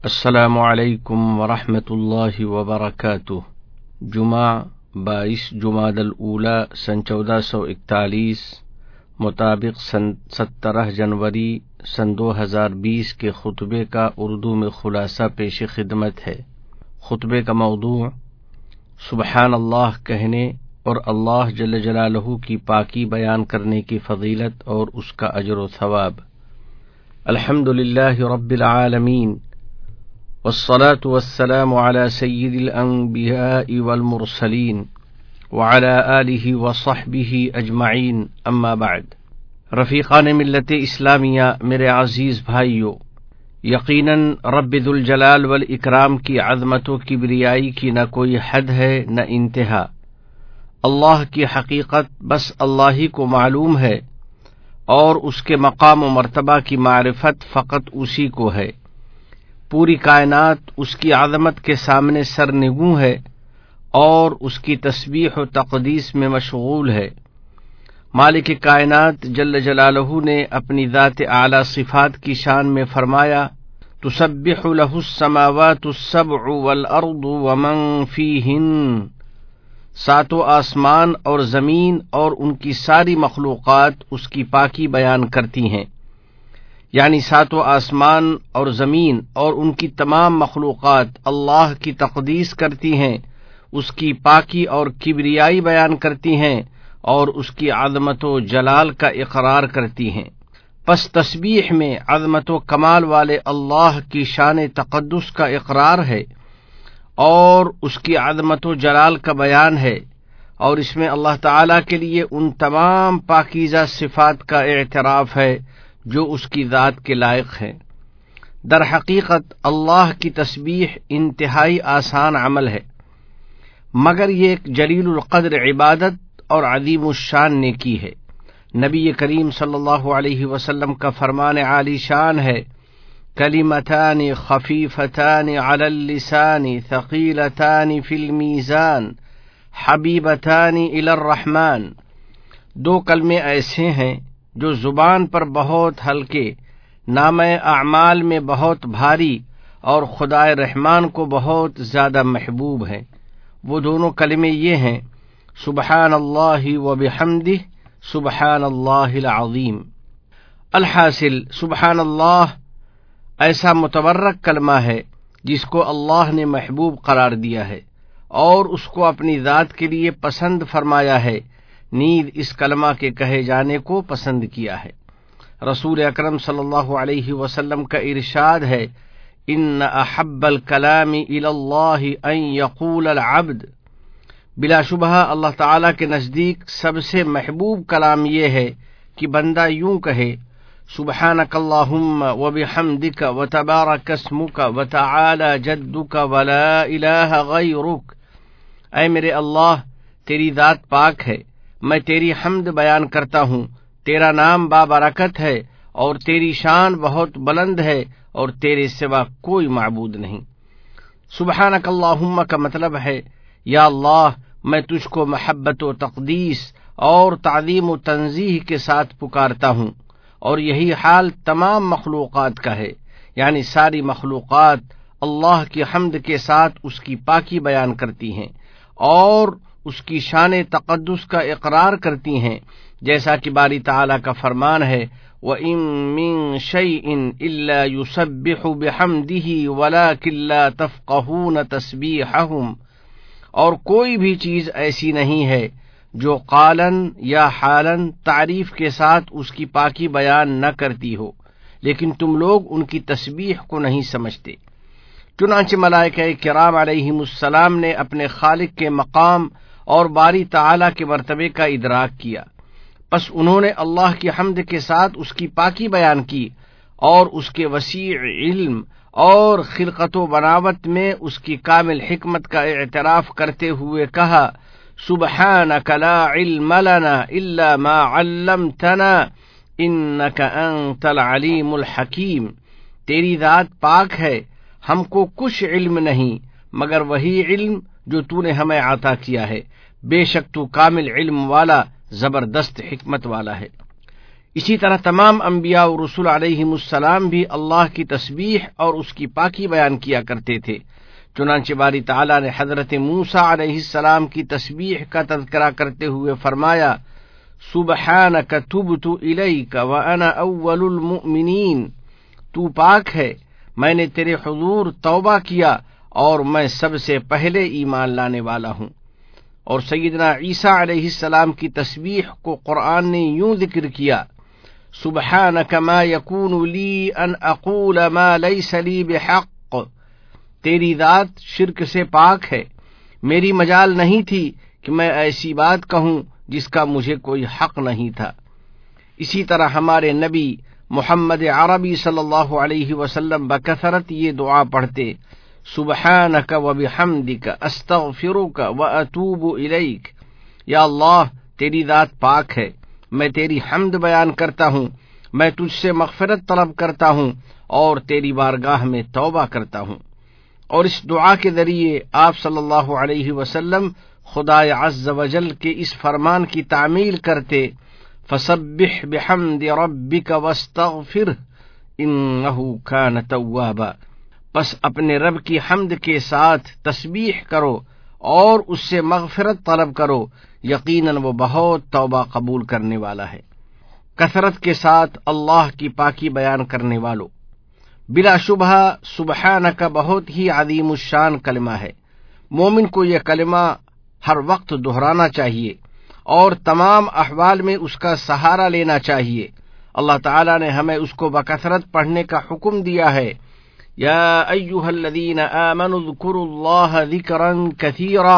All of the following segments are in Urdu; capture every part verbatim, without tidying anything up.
السلام علیکم ورحمۃ اللہ وبرکاتہ۔ جمعہ بائیس جمادی الاولیٰ سن چودہ سو اکتالیس مطابق سن سترہ جنوری سن دو ہزار بیس کے خطبے کا اردو میں خلاصہ پیش خدمت ہے۔ خطبے کا موضوع سبحان اللہ کہنے اور اللہ جل جلالہ کی پاکی بیان کرنے کی فضیلت اور اس کا اجر و ثواب۔ الحمد للہ رب العالمین والصلاة والسلام على سید الانبیاء والمرسلین وعلى آلہ وصحبہ اجمعین، اما بعد۔ رفیقان ملت اسلامیہ، میرے عزیز بھائیو، یقیناً رب ذوالجلال والاکرام کی عظمت و کبریائی کی نہ کوئی حد ہے نہ انتہا۔ اللہ کی حقیقت بس اللہ ہی کو معلوم ہے، اور اس کے مقام و مرتبہ کی معرفت فقط اسی کو ہے۔ پوری کائنات اس کی عظمت کے سامنے سرنگوں ہے اور اس کی تسبیح و تقدیس میں مشغول ہے۔ مالک کائنات جل جلالہ نے اپنی ذات اعلی صفات کی شان میں فرمایا: تسبح له السماوات السبع والارض ومن فیہن۔ ساتوں آسمان اور زمین اور ان کی ساری مخلوقات اس کی پاکی بیان کرتی ہیں، یعنی ساتوں آسمان اور زمین اور ان کی تمام مخلوقات اللہ کی تقدیس کرتی ہیں، اس کی پاکی اور کبریائی بیان کرتی ہیں اور اس کی عظمت و جلال کا اقرار کرتی ہیں۔ پس تسبیح میں عظمت و کمال والے اللہ کی شان تقدس کا اقرار ہے اور اس کی عظمت و جلال کا بیان ہے، اور اس میں اللہ تعالیٰ کے لیے ان تمام پاکیزہ صفات کا اعتراف ہے جو اس کی ذات کے لائق ہیں۔ در حقیقت اللہ کی تسبیح انتہائی آسان عمل ہے، مگر یہ ایک جلیل القدر عبادت اور عظیم الشان نیکی ہے۔ نبی کریم صلی اللہ علیہ وسلم کا فرمان عالی شان ہے: کلمتان خفیفتان علی اللسان ثقیلتان فی المیزان حبیبتان الی الرحمن۔ دو کلمے ایسے ہیں جو زبان پر بہت ہلکے، نامہ اعمال میں بہت بھاری اور خدائے رحمان کو بہت زیادہ محبوب ہیں۔ وہ دونوں کلمے یہ ہیں: سبحان اللہ و بحمدہ، سبحان اللہ العظیم۔ الحاصل سبحان اللہ ایسا متبرک کلمہ ہے جس کو اللہ نے محبوب قرار دیا ہے اور اس کو اپنی ذات کے لیے پسند فرمایا ہے، نیز اس کلمہ کے کہے جانے کو پسند کیا ہے۔ رسول اکرم صلی اللہ علیہ وسلم کا ارشاد ہے: ان احب الکلام الی اللہ ان یقول العبد۔ بلا شبہ اللہ تعالیٰ کے نزدیک سب سے محبوب کلام یہ ہے کہ بندہ یوں کہے: سبحانک اللہم وبحمدک وتبارک اسمک وتعالی جدک ولا الہ غیرک۔ اے میرے اللہ، تیری ذات پاک ہے، میں تیری حمد بیان کرتا ہوں، تیرا نام بابرکت ہے اور تیری شان بہت بلند ہے اور تیرے سوا کوئی معبود نہیں۔ سبحانک اللہم کا مطلب ہے: یا اللہ، میں تجھ کو محبت و تقدیس اور تعظیم و تنزیہ کے ساتھ پکارتا ہوں، اور یہی حال تمام مخلوقات کا ہے، یعنی ساری مخلوقات اللہ کی حمد کے ساتھ اس کی پاکی بیان کرتی ہیں اور اس کی شان تقدس کا اقرار کرتی ہیں، جیسا کہ باری تعالیٰ کا فرمان ہے: وَإِن مِّن شَيْءٍ إِلَّا يُسَبِّحُ بِحَمْدِهِ وَلَٰكِن لَّا تَفْقَهُونَ تَسْبِيحَهُمْ۔ اور کوئی بھی چیز ایسی نہیں ہے جو قالن یا حالن تعریف کے ساتھ اس کی پاکی بیان نہ کرتی ہو، لیکن تم لوگ ان کی تسبیح کو نہیں سمجھتے۔ چنانچہ ملائکہ کرام علیہم السلام نے اپنے خالق کے مقام اور باری تعالیٰ کے مرتبے کا ادراک کیا، پس انہوں نے اللہ کی حمد کے ساتھ اس کی پاکی بیان کی اور اس کے وسیع علم اور خلقت و بناوٹ میں اس کی کامل حکمت کا اعتراف کرتے ہوئے کہا: سبحانک لا علم لنا الا ما علمتنا انک انت العلیم الحکیم۔ تیری ذات پاک ہے، ہم کو کچھ علم نہیں مگر وہی علم جو تو نے ہمیں عطا کیا ہے، بے شک تو کامل علم والا، زبردست حکمت والا ہے۔ اسی طرح تمام انبیاء و رسول علیہم السلام بھی اللہ کی تسبیح اور اس کی پاکی بیان کیا کرتے تھے۔ چنانچہ باری تعالیٰ نے حضرت موسیٰ علیہ السلام کی تسبیح کا تذکرہ کرتے ہوئے فرمایا، سبحانک تبت الیک وانا اول المؤمنین، تو پاک ہے، میں نے تیرے حضور توبہ کیا اور میں سب سے پہلے ایمان لانے والا ہوں۔ اور سیدنا عیسیٰ علیہ السلام کی تسبیح کو قرآن نے یوں ذکر کیا، سبحانک ما یکون لی ان اقول ما لیس لی بحق، تیری ذات شرک سے پاک ہے، میری مجال نہیں تھی کہ میں ایسی بات کہوں جس کا مجھے کوئی حق نہیں تھا۔ اسی طرح ہمارے نبی محمد عربی صلی اللہ علیہ وسلم بکثرت یہ دعا پڑھتے، سبحانک وبحمدک استغفرک واتوب الیک، یا اللہ تیری ذات پاک ہے، میں تیری حمد بیان کرتا ہوں، میں تجھ سے مغفرت طلب کرتا ہوں اور تیری بارگاہ میں توبہ کرتا ہوں۔ اور اس دعا کے ذریعے آپ صلی اللہ علیہ وسلم خدا عز و جل کے اس فرمان کی تعمیل کرتے، فسبح بحمد ربک واستغفرہ انہ کان توابا، پس اپنے رب کی حمد کے ساتھ تسبیح کرو اور اس سے مغفرت طلب کرو، یقیناً وہ بہت توبہ قبول کرنے والا ہے۔ کثرت کے ساتھ اللہ کی پاکی بیان کرنے والو، بلا شبہ سبحانک بہت ہی عظیم الشان کلمہ ہے۔ مومن کو یہ کلمہ ہر وقت دہرانا چاہیے اور تمام احوال میں اس کا سہارا لینا چاہیے۔ اللہ تعالیٰ نے ہمیں اس کو بکثرت پڑھنے کا حکم دیا ہے، یا ایھا الذین آمنوا اذکروا اللہ ذکرا کثیرا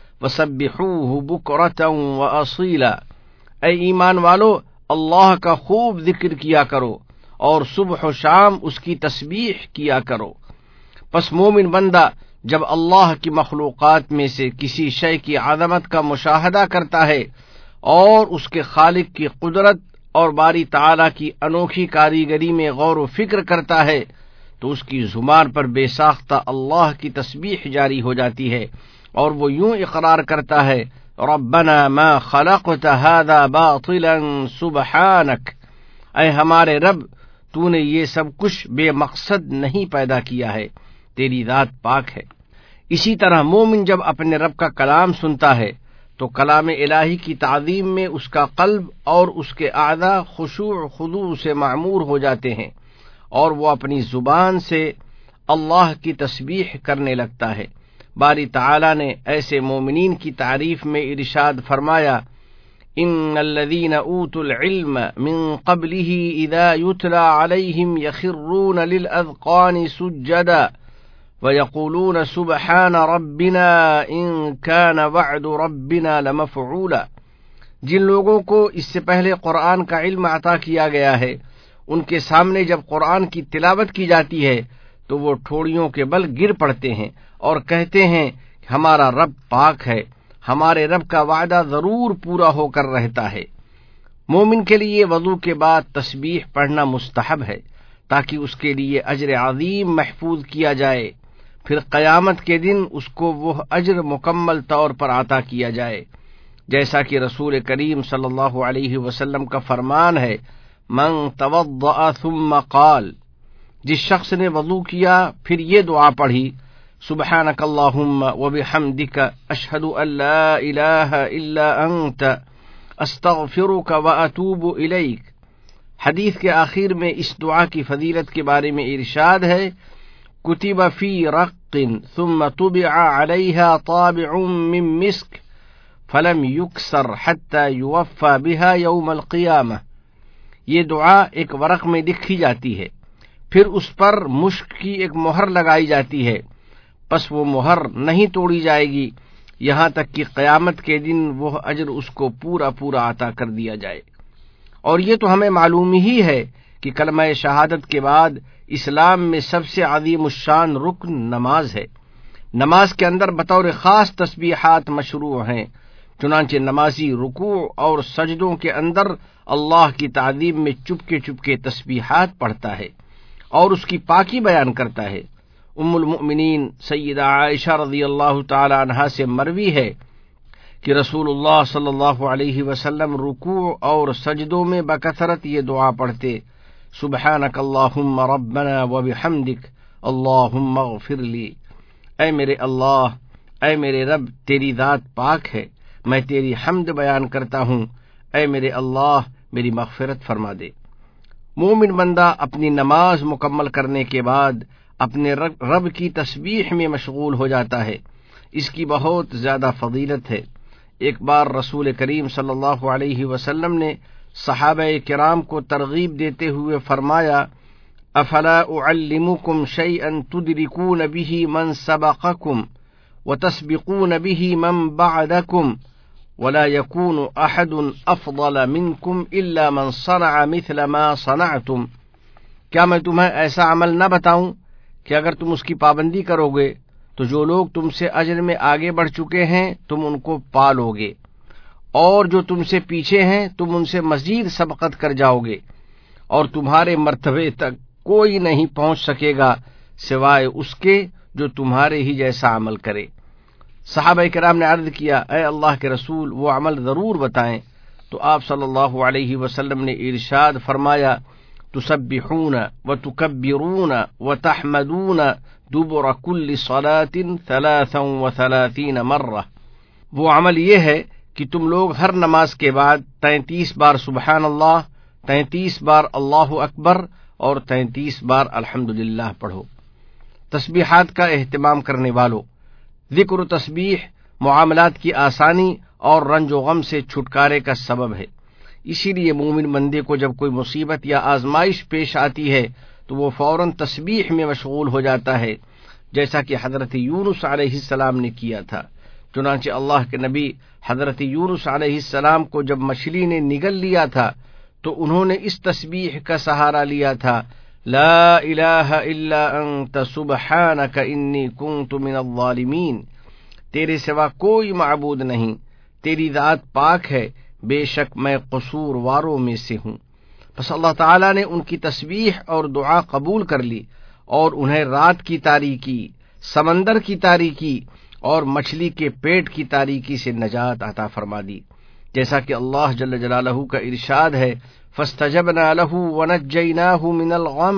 وسبحوہ بکرۃ واصیلا، اے ایمان والو اللہ کا خوب ذکر کیا کرو اور صبح و شام اس کی تسبیح کیا کرو۔ پس مومن بندہ جب اللہ کی مخلوقات میں سے کسی شے کی عظمت کا مشاہدہ کرتا ہے اور اس کے خالق کی قدرت اور باری تعالیٰ کی انوکھی کاریگری میں غور و فکر کرتا ہے تو اس کی زبان پر بے ساختہ اللہ کی تسبیح جاری ہو جاتی ہے اور وہ یوں اقرار کرتا ہے، ربنا ما خلقت هذا باطلا سبحانک، اے ہمارے رب تو نے یہ سب کچھ بے مقصد نہیں پیدا کیا ہے، تیری ذات پاک ہے۔ اسی طرح مومن جب اپنے رب کا کلام سنتا ہے تو کلام الہی کی تعظیم میں اس کا قلب اور اس کے اعضاء خشوع خضوع سے معمور ہو جاتے ہیں اور وہ اپنی زبان سے اللہ کی تسبیح کرنے لگتا ہے۔ باری تعالیٰ نے ایسے مومنین کی تعریف میں ارشاد فرمایا، ان الذین اوتوا العلم من قبلہ اذا یتلی علیہم یخرون للاذقان سجدا ویقولون سبحان ربنا ان کان وعد ربنا لمفعولا، جن لوگوں کو اس سے پہلے قرآن کا علم عطا کیا گیا ہے، ان کے سامنے جب قرآن کی تلاوت کی جاتی ہے تو وہ ٹھوڑیوں کے بل گر پڑتے ہیں اور کہتے ہیں کہ ہمارا رب پاک ہے، ہمارے رب کا وعدہ ضرور پورا ہو کر رہتا ہے۔ مومن کے لیے وضو کے بعد تسبیح پڑھنا مستحب ہے تاکہ اس کے لیے اجر عظیم محفوظ کیا جائے، پھر قیامت کے دن اس کو وہ اجر مکمل طور پر عطا کیا جائے، جیسا کہ رسول کریم صلی اللہ علیہ وسلم کا فرمان ہے، من توضأ ثم قال، جس شخص نے وضو کیا پھر یہ دعا پڑھی، سبحانک اللہم وبحمدک اشہد ان لا الہ الا انت استغفرک واتوب الیک۔ حدیث کے آخر میں اس دعا کی فضیلت کے بارے میں ارشاد ہے، کتب فی رق ثم طبع علیہا طابع من مسک فلم یکسر حتی یوفى بها یوم القیامہ، یہ دعا ایک ورق میں لکھی جاتی ہے، پھر اس پر مشک کی ایک مہر لگائی جاتی ہے، پس وہ مہر نہیں توڑی جائے گی یہاں تک کہ قیامت کے دن وہ اجر اس کو پورا پورا عطا کر دیا جائے۔ اور یہ تو ہمیں معلوم ہی ہے کہ کلمہ شہادت کے بعد اسلام میں سب سے عظیم الشان رکن نماز ہے۔ نماز کے اندر بطور خاص تسبیحات مشروع ہیں، چنانچہ نمازی رکوع اور سجدوں کے اندر اللہ کی تعظیم میں چپکے چپکے تسبیحات پڑھتا ہے اور اس کی پاکی بیان کرتا ہے۔ ام المؤمنین سیدہ عائشہ رضی اللہ تعالی عنہا سے مروی ہے کہ رسول اللہ صلی اللہ علیہ وسلم رکوع اور سجدوں میں بکثرت یہ دعا پڑھتے، سبحانک اللہم ربنا وبحمدک اللہم اغفر لی، اے میرے اللہ، اے میرے رب، تیری ذات پاک ہے، میں تیری حمد بیان کرتا ہوں، اے میرے اللہ میری مغفرت فرما دے۔ مومن بندہ اپنی نماز مکمل کرنے کے بعد اپنے رب کی تسبیح میں مشغول ہو جاتا ہے، اس کی بہت زیادہ فضیلت ہے۔ ایک بار رسول کریم صلی اللہ علیہ وسلم نے صحابہ کرام کو ترغیب دیتے ہوئے فرمایا، افلا اعلمکم شیئا تدرکون به من سبقکم وتسبقون به من بعدکم ولا يكون احد افضل منکم الا من صنع مثل ما صنعتم، کیا میں تمہیں ایسا عمل نہ بتاؤں کہ اگر تم اس کی پابندی کرو گے تو جو لوگ تم سے اجر میں آگے بڑھ چکے ہیں تم ان کو پا لو گے، اور جو تم سے پیچھے ہیں تم ان سے مزید سبقت کر جاؤ گے، اور تمہارے مرتبے تک کوئی نہیں پہنچ سکے گا سوائے اس کے جو تمہارے ہی جیسا عمل کرے۔ صحابہ کرام نے عرض کیا، اے اللہ کے رسول وہ عمل ضرور بتائیں، تو آپ صلی اللہ علیہ وسلم نے ارشاد فرمایا، تسبحون وتکبرون وتحمدون دبر كل صلاة ثلاثا وثلاثین مرہ، وہ عمل یہ ہے کہ تم لوگ ہر نماز کے بعد تینتیس بار سبحان اللہ، تینتیس بار اللہ اکبر اور تینتیس بار الحمدللہ پڑھو۔ تسبیحات کا اہتمام کرنے والو، ذکر و تسبیح معاملات کی آسانی اور رنج و غم سے چھٹکارے کا سبب ہے، اسی لیے مومن بندے کو جب کوئی مصیبت یا آزمائش پیش آتی ہے تو وہ فوراً تسبیح میں مشغول ہو جاتا ہے، جیسا کہ حضرت یونس علیہ السلام نے کیا تھا۔ چنانچہ اللہ کے نبی حضرت یونس علیہ السلام کو جب مچھلی نے نگل لیا تھا تو انہوں نے اس تسبیح کا سہارا لیا تھا، لا الہ الا انت سبحانک انی کنت من الظالمین، تیرے سوا کوئی معبود نہیں، تیری ذات پاک ہے، بے شک میں قصور واروں میں سے ہوں۔ پس اللہ تعالیٰ نے ان کی تسبیح اور دعا قبول کر لی اور انہیں رات کی تاریکی، سمندر کی تاریکی اور مچھلی کے پیٹ کی تاریکی سے نجات عطا فرما دی، جیسا کہ اللہ جل جلالہ کا ارشاد ہے، فاستجبنا له ونجیناہ من الغم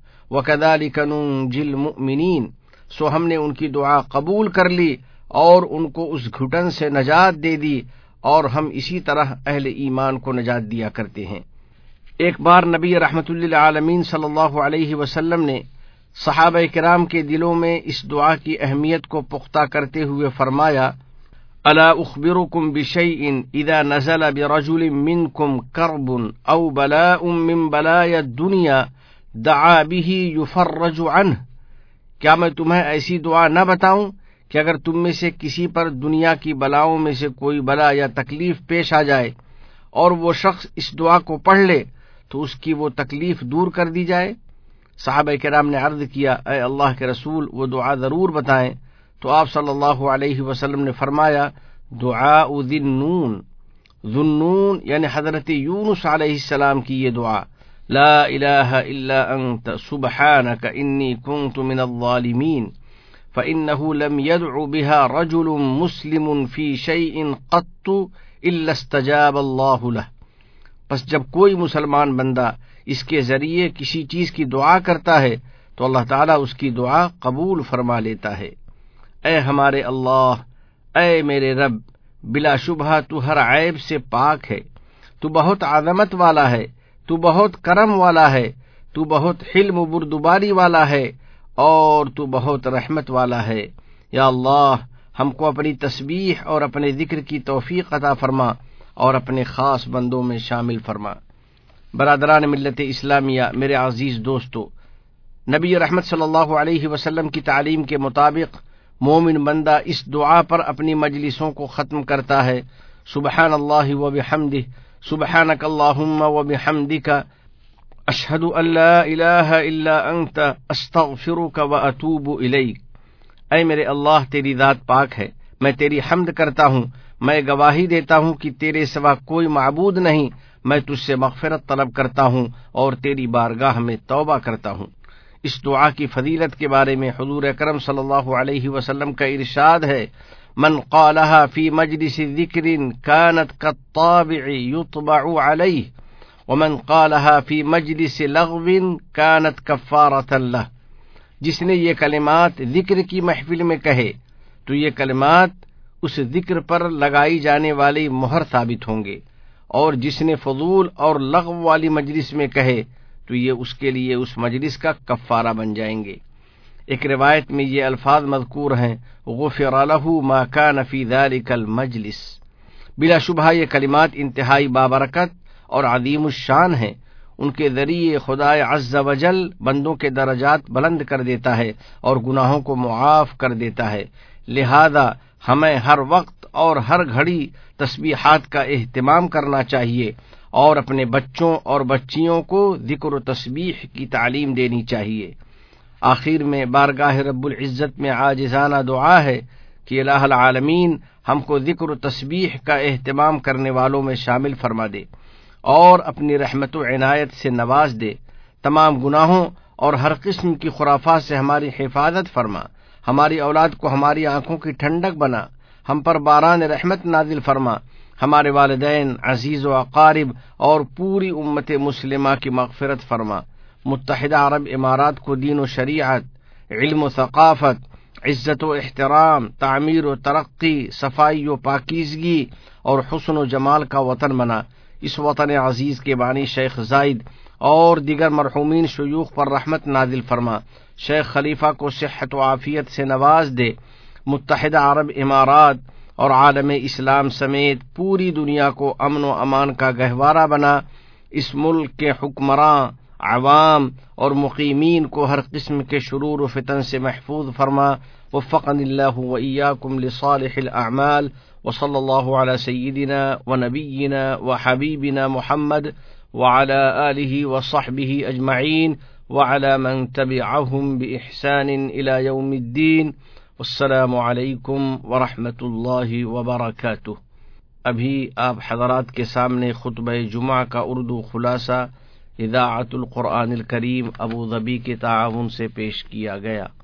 وکذالک ننجی المؤمنین، سو ہم نے ان کی دعا قبول کر لی اور ان کو اس گھٹن سے نجات دے دی، اور ہم اسی طرح اہل ایمان کو نجات دیا کرتے ہیں۔ ایک بار نبی رحمت للعالمین صلی اللہ علیہ وسلم نے صحابہ کرام کے دلوں میں اس دعا کی اہمیت کو پختہ کرتے ہوئے فرمایا، الا اخبرکم بشیء اذا نزل برجل منکم کرب او بلاء من بلایا الدنیا دعا به یفرج عنہ، کیا میں تمہیں ایسی دعا نہ بتاؤں کہ اگر تم میں سے کسی پر دنیا کی بلاؤں میں سے کوئی بلا یا تکلیف پیش آ جائے اور وہ شخص اس دعا کو پڑھ لے تو اس کی وہ تکلیف دور کر دی جائے؟ صحابہ کرام نے عرض کیا، اے اللہ کے رسول وہ دعا ضرور بتائیں، تو آپ صلی اللہ علیہ وسلم نے فرمایا، دعاء ذی النون، ذو النون یعنی حضرت یونس علیہ السلام کی یہ دعا، لا الہ الا انت سبحانک انی کنت من الظالمین، فإنه لم يدع بها رجل مسلم في شيء قط إلا استجاب الله له، پس جب کوئی مسلمان بندہ اس کے ذریعے کسی چیز کی دعا کرتا ہے تو اللہ تعالیٰ اس کی دعا قبول فرما لیتا ہے۔ اے ہمارے اللہ، اے میرے رب، بلا شبہ تو ہر عیب سے پاک ہے، تو بہت عظمت والا ہے، تو بہت کرم والا ہے، تو بہت حلم و بردباری والا ہے، اور تو بہت رحمت والا ہے۔ یا اللہ، ہم کو اپنی تسبیح اور اپنے ذکر کی توفیق عطا فرما اور اپنے خاص بندوں میں شامل فرما۔ برادران ملت اسلامیہ، میرے عزیز دوستو، نبی رحمت صلی اللہ علیہ وسلم کی تعلیم کے مطابق مومن بندہ اس دعا پر اپنی مجلسوں کو ختم کرتا ہے، سبحان اللہ و بحمدہ، سبحانک اللہم و بحمدک، اشہد ان لا الہ الا انت استغفرک و اتوب الیک۔ اے میرے اللہ، تیری ذات پاک ہے، میں تیری حمد کرتا ہوں، میں گواہی دیتا ہوں کہ تیرے سوا کوئی معبود نہیں، میں تجھ سے مغفرت طلب کرتا ہوں اور تیری بارگاہ میں توبہ کرتا ہوں۔ اس دعا کی فضیلت کے بارے میں حضور اکرم صلی اللہ علیہ وسلم کا ارشاد ہے، من قالها في مجلس ذکر كانت كالطابع يطبع عليه ومن قالها في مجلس لغو كانت كفارة له، جس نے یہ کلمات ذکر کی محفل میں کہے تو یہ کلمات اس ذکر پر لگائی جانے والی مہر ثابت ہوں گے، اور جس نے فضول اور لغو والی مجلس میں کہے تو یہ اس کے لیے اس مجلس کا کفارہ بن جائیں گے۔ ایک روایت میں یہ الفاظ مذکور ہیں، غفر له ما كان في ذلك المجلس۔ بلا شبہ یہ کلمات انتہائی بابرکت اور عظیم الشان ہیں، ان کے ذریعے خدا عز و جل بندوں کے درجات بلند کر دیتا ہے اور گناہوں کو معاف کر دیتا ہے، لہذا ہمیں ہر وقت اور ہر گھڑی تسبیحات کا اہتمام کرنا چاہیے اور اپنے بچوں اور بچیوں کو ذکر و تسبیح کی تعلیم دینی چاہیے۔ آخر میں بارگاہ رب العزت میں عاجزانہ دعا ہے کہ الہ العالمین ہم کو ذکر و تسبیح کا اہتمام کرنے والوں میں شامل فرما دے اور اپنی رحمت و عنایت سے نواز دے، تمام گناہوں اور ہر قسم کی خرافات سے ہماری حفاظت فرما، ہماری اولاد کو ہماری آنکھوں کی ٹھنڈک بنا، ہم پر باران رحمت نازل فرما، ہمارے والدین، عزیز و اقارب اور پوری امت مسلمہ کی مغفرت فرما۔ متحدہ عرب امارات کو دین و شریعت، علم و ثقافت، عزت و احترام، تعمیر و ترقی، صفائی و پاکیزگی اور حسن و جمال کا وطن بنا۔ اس وطن عزیز کے بانی شیخ زائد اور دیگر مرحومین شیوخ پر رحمت نازل فرما، شیخ خلیفہ کو صحت و عافیت سے نواز دے، متحدہ عرب امارات اور عالم اسلام سمیت پوری دنیا کو امن و امان کا گہوارہ بنا، اس ملک کے حکمراں، عوام اور مقیمین کو ہر قسم کے شرور و فتن سے محفوظ فرما۔ وفقنی اللہ و ایاکم لصالح الاعمال، وصلی اللہ علی سیدنا و نبینا و حبیبنا محمد وعلى آلہ وصحبہ اجمعین وعلى من تبعهم بإحسان إلى يوم الدین۔ والسلام علیکم ورحمۃ اللہ وبرکاتہ۔ ابھی آپ حضرات کے سامنے خطبہ جمعہ کا اردو خلاصہ اذاعت القرآن الکریم ابوظبی کے تعاون سے پیش کیا گیا۔